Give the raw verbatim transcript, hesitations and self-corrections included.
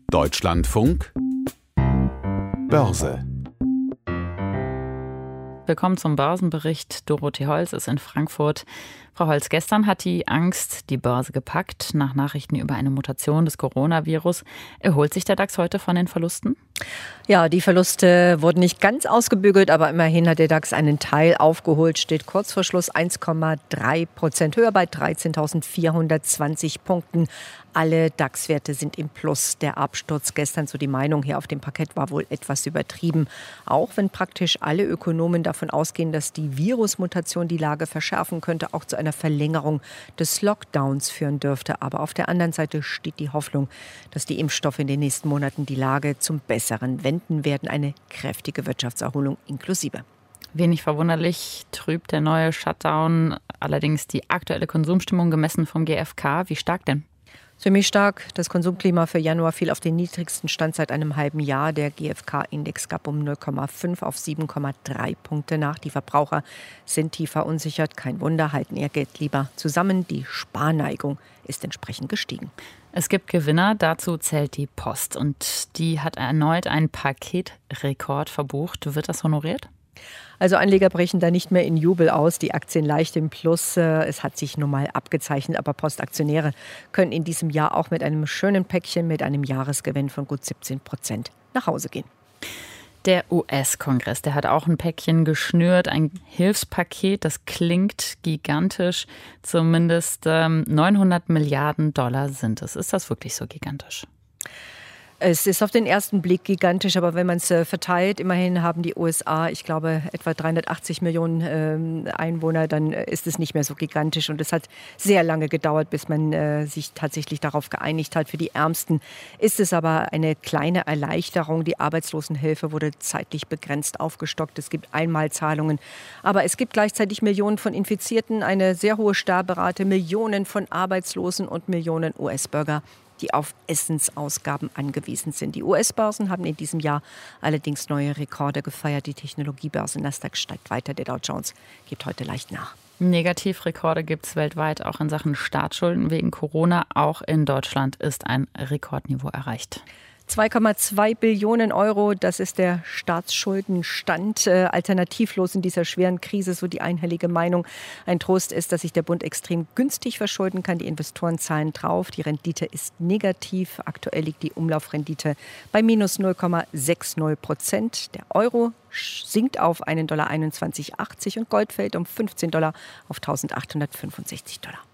Deutschlandfunk Börse. Willkommen zum Börsenbericht. Dorothee Holz ist in Frankfurt. Frau Holz, gestern hat die Angst die Börse gepackt. Nach Nachrichten über eine Mutation des Coronavirus. Erholt sich der DAX heute von den Verlusten? Ja, die Verluste wurden nicht ganz ausgebügelt, aber immerhin hat der DAX einen Teil aufgeholt. Steht kurz vor Schluss eins Komma drei Prozent höher bei dreizehntausendvierhundertzwanzig Punkten. Alle DAX-Werte sind im Plus. Der Absturz gestern, so die Meinung hier auf dem Parkett, war wohl etwas übertrieben. Auch wenn praktisch alle Ökonomen davon ausgehen, dass die Virusmutation die Lage verschärfen könnte, auch zu einer Verlängerung des Lockdowns führen dürfte. Aber auf der anderen Seite steht die Hoffnung, dass die Impfstoffe in den nächsten Monaten die Lage zum Besseren wenden werden. Eine kräftige Wirtschaftserholung inklusive. Wenig verwunderlich trübt der neue Shutdown allerdings die aktuelle Konsumstimmung gemessen vom G F K. Wie stark denn? Ziemlich stark. Das Konsumklima für Januar fiel auf den niedrigsten Stand seit einem halben Jahr. Der G F K-Index gab um null Komma fünf auf sieben Komma drei Punkte nach. Die Verbraucher sind tief verunsichert. Kein Wunder, halten ihr Geld lieber zusammen. Die Sparneigung ist entsprechend gestiegen. Es gibt Gewinner, dazu zählt die Post. Und die hat erneut einen Paketrekord verbucht. Wird das honoriert? Also Anleger brechen da nicht mehr in Jubel aus. Die Aktien leicht im Plus. Es hat sich nun mal abgezeichnet. Aber Postaktionäre können in diesem Jahr auch mit einem schönen Päckchen mit einem Jahresgewinn von gut siebzehn Prozent nach Hause gehen. Der U S-Kongress, der hat auch ein Päckchen geschnürt, ein Hilfspaket, das klingt gigantisch. Zumindest ähm, neunhundert Milliarden Dollar sind es. Ist das wirklich so gigantisch? Es ist auf den ersten Blick gigantisch, aber wenn man es äh, verteilt, immerhin haben die U S A, ich glaube, etwa dreihundertachtzig Millionen ähm, Einwohner, dann äh, ist es nicht mehr so gigantisch. Und es hat sehr lange gedauert, bis man äh, sich tatsächlich darauf geeinigt hat. Für die Ärmsten ist es aber eine kleine Erleichterung. Die Arbeitslosenhilfe wurde zeitlich begrenzt aufgestockt. Es gibt Einmalzahlungen, aber es gibt gleichzeitig Millionen von Infizierten, eine sehr hohe Sterberate, Millionen von Arbeitslosen und Millionen U S-Bürger, die auf Essensausgaben angewiesen sind. Die U S-Börsen haben in diesem Jahr allerdings neue Rekorde gefeiert. Die Technologiebörse Nasdaq steigt weiter, der Dow Jones gibt heute leicht nach. Negativrekorde gibt es weltweit auch in Sachen Staatsschulden wegen Corona. Auch in Deutschland ist ein Rekordniveau erreicht. zwei Komma zwei Billionen Euro, das ist der Staatsschuldenstand. Äh, alternativlos in dieser schweren Krise, so die einhellige Meinung. Ein Trost ist, dass sich der Bund extrem günstig verschulden kann. Die Investoren zahlen drauf. Die Rendite ist negativ. Aktuell liegt die Umlaufrendite bei minus null Komma sechzig Prozent. Der Euro sinkt auf einen Dollar einundzwanzig Komma achtzig und Gold fällt um fünfzehn Dollar auf eintausendachthundertfünfundsechzig Dollar.